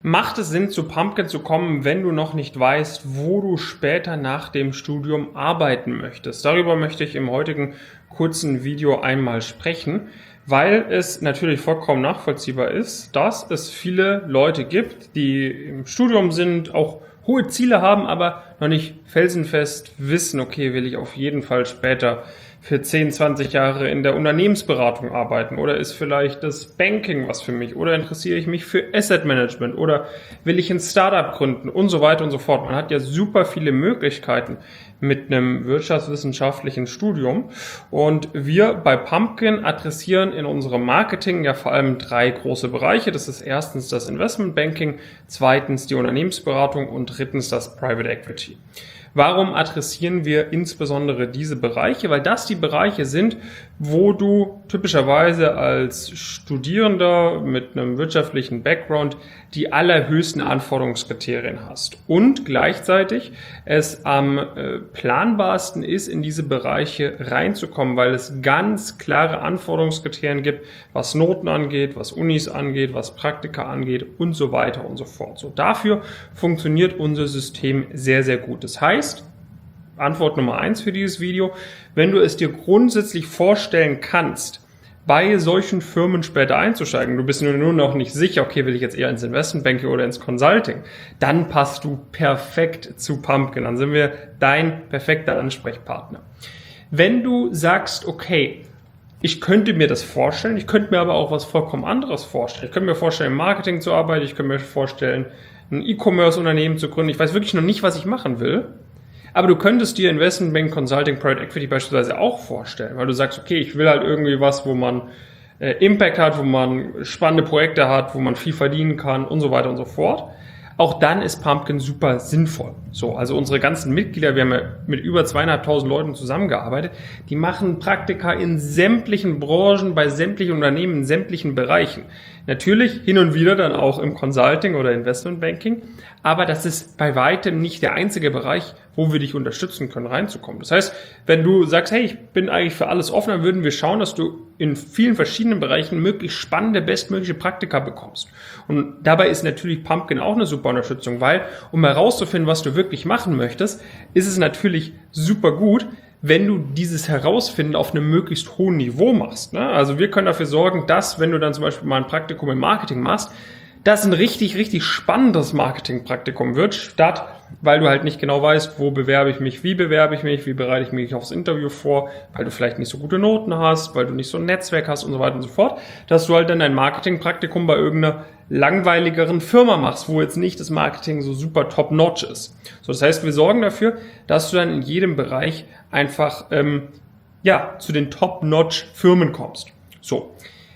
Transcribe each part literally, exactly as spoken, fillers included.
Macht es Sinn, zu Pumpkin zu kommen, wenn du noch nicht weißt, wo du später nach dem Studium arbeiten möchtest? Darüber möchte ich im heutigen kurzen Video einmal sprechen, weil es natürlich vollkommen nachvollziehbar ist, dass es viele Leute gibt, die im Studium sind, auch hohe Ziele haben, aber noch nicht felsenfest wissen, okay, will ich auf jeden Fall später für zehn, zwanzig Jahre in der Unternehmensberatung arbeiten, oder ist vielleicht das Banking was für mich, oder interessiere ich mich für Asset Management, oder will ich ein Startup gründen und so weiter und so fort. Man hat ja super viele Möglichkeiten mit einem wirtschaftswissenschaftlichen Studium, und wir bei Pumpkin adressieren in unserem Marketing ja vor allem drei große Bereiche. Das ist erstens das Investment Banking, zweitens die Unternehmensberatung und drittens das Private Equity. Warum adressieren wir insbesondere diese Bereiche? Weil das die Bereiche sind, wo du typischerweise als Studierender mit einem wirtschaftlichen Background die allerhöchsten Anforderungskriterien hast und gleichzeitig es am äh, planbarsten ist, in diese Bereiche reinzukommen, weil es ganz klare Anforderungskriterien gibt, was Noten angeht, was Unis angeht, was Praktika angeht und so weiter und so fort. So, dafür funktioniert unser System sehr, sehr gut. Das heißt, Antwort Nummer eins für dieses Video: Wenn du es dir grundsätzlich vorstellen kannst, bei solchen Firmen später einzusteigen, du bist nur noch nicht sicher, okay, will ich jetzt eher ins Investmentbanking oder ins Consulting, dann passt du perfekt zu Pumpkin. Dann sind wir dein perfekter Ansprechpartner. Wenn du sagst, okay, ich könnte mir das vorstellen, ich könnte mir aber auch was vollkommen anderes vorstellen. Ich könnte mir vorstellen, im Marketing zu arbeiten, ich könnte mir vorstellen, ein E-Commerce-Unternehmen zu gründen. Ich weiß wirklich noch nicht, was ich machen will. Aber du könntest dir Investmentbank, Consulting, Private Equity beispielsweise auch vorstellen, weil du sagst, okay, ich will halt irgendwie was, wo man äh, Impact hat, wo man spannende Projekte hat, wo man viel verdienen kann und so weiter und so fort. Auch dann ist Pumpkin super sinnvoll. So, also unsere ganzen Mitglieder, wir haben ja mit über zweieinhalbtausend Leuten zusammengearbeitet, die machen Praktika in sämtlichen Branchen, bei sämtlichen Unternehmen, in sämtlichen Bereichen. Natürlich hin und wieder dann auch im Consulting oder Investmentbanking, aber das ist bei weitem nicht der einzige Bereich, wo wir dich unterstützen können, reinzukommen. Das heißt, wenn du sagst, hey, ich bin eigentlich für alles offen, dann würden wir schauen, dass du in vielen verschiedenen Bereichen möglichst spannende, bestmögliche Praktika bekommst. Und dabei ist natürlich Pumpkin auch eine super Unterstützung, weil, um herauszufinden, was du wirklich machen möchtest, ist es natürlich super gut, wenn du dieses Herausfinden auf einem möglichst hohen Niveau machst. Ne? Also wir können dafür sorgen, dass, wenn du dann zum Beispiel mal ein Praktikum im Marketing machst, das ein richtig, richtig spannendes Marketingpraktikum wird, statt, weil du halt nicht genau weißt, wo bewerbe ich mich, wie bewerbe ich mich, wie bereite ich mich aufs Interview vor, weil du vielleicht nicht so gute Noten hast, weil du nicht so ein Netzwerk hast und so weiter und so fort, dass du halt dann ein Marketingpraktikum bei irgendeiner langweiligeren Firma machst, wo jetzt nicht das Marketing so super top-notch ist. So, das heißt, wir sorgen dafür, dass du dann in jedem Bereich einfach ähm, ja zu den top-notch Firmen kommst. So,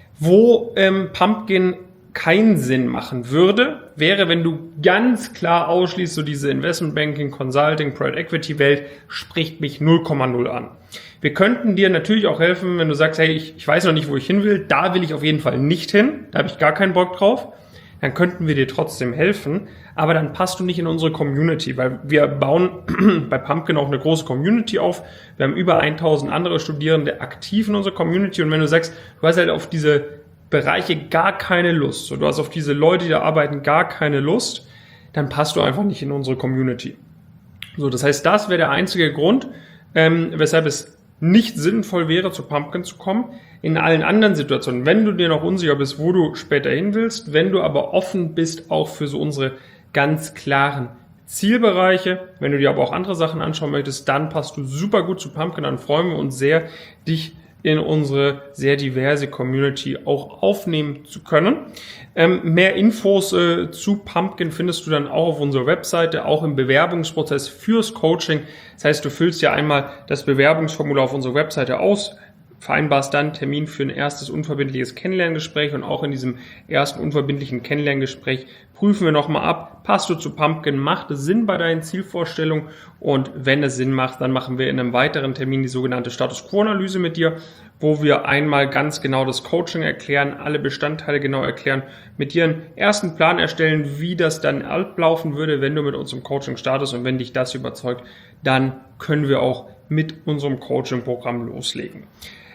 wo ähm, Pumpkin keinen Sinn machen würde, wäre, wenn du ganz klar ausschließt, so diese Investmentbanking, Consulting, Private Equity Welt spricht mich null Komma null an. Wir könnten dir natürlich auch helfen, wenn du sagst, hey, ich, ich weiß noch nicht, wo ich hin will, da will ich auf jeden Fall nicht hin, da habe ich gar keinen Bock drauf, dann könnten wir dir trotzdem helfen, aber dann passt du nicht in unsere Community, weil wir bauen bei Pumpkin auch eine große Community auf. Wir haben über tausend andere Studierende aktiv in unserer Community, und wenn du sagst, du hast halt auf diese Bereiche gar keine Lust, so, du hast auf diese Leute, die da arbeiten, gar keine Lust, dann passt du einfach nicht in unsere Community. So, das heißt, das wäre der einzige Grund, ähm, weshalb es nicht sinnvoll wäre, zu Pumpkin zu kommen. In allen anderen Situationen, wenn du dir noch unsicher bist, wo du später hin willst, wenn du aber offen bist auch für so unsere ganz klaren Zielbereiche, wenn du dir aber auch andere Sachen anschauen möchtest, dann passt du super gut zu Pumpkin, dann freuen wir uns sehr, dich in unsere sehr diverse Community auch aufnehmen zu können. Ähm, mehr Infos äh, zu Pumpkin findest du dann auch auf unserer Webseite, auch im Bewerbungsprozess fürs Coaching. Das heißt, du füllst ja einmal das Bewerbungsformular auf unserer Webseite aus, vereinbarst dann Termin für ein erstes unverbindliches Kennenlerngespräch, und auch in diesem ersten unverbindlichen Kennenlerngespräch prüfen wir nochmal ab, passt du zu Pumpkin, macht es Sinn bei deinen Zielvorstellungen, und wenn es Sinn macht, dann machen wir in einem weiteren Termin die sogenannte Status-Quo-Analyse mit dir, wo wir einmal ganz genau das Coaching erklären, alle Bestandteile genau erklären, mit dir einen ersten Plan erstellen, wie das dann ablaufen würde, wenn du mit uns im Coaching startest, und wenn dich das überzeugt, dann können wir auch mit unserem Coaching-Programm loslegen.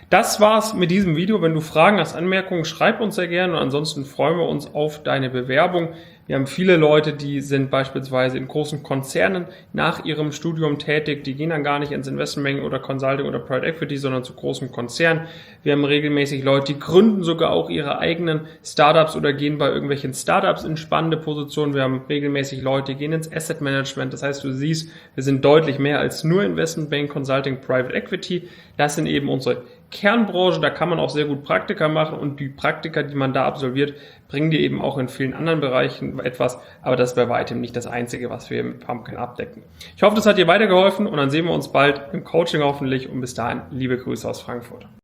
Das war's mit diesem Video. Wenn du Fragen hast, Anmerkungen, schreib uns sehr gerne und ansonsten freuen wir uns auf deine Bewerbung. Wir haben viele Leute, die sind beispielsweise in großen Konzernen nach ihrem Studium tätig. Die gehen dann gar nicht ins Investmentbanking oder Consulting oder Private Equity, sondern zu großen Konzernen. Wir haben regelmäßig Leute, die gründen sogar auch ihre eigenen Startups oder gehen bei irgendwelchen Startups in spannende Positionen. Wir haben regelmäßig Leute, die gehen ins Asset Management. Das heißt, du siehst, wir sind deutlich mehr als nur Investmentbanking, Consulting, Private Equity. Das sind eben unsere Kernbranche, da kann man auch sehr gut Praktika machen und die Praktika, die man da absolviert, bringen dir eben auch in vielen anderen Bereichen etwas, aber das ist bei weitem nicht das Einzige, was wir mit Pumpkin abdecken. Ich hoffe, das hat dir weitergeholfen und dann sehen wir uns bald im Coaching hoffentlich und bis dahin liebe Grüße aus Frankfurt.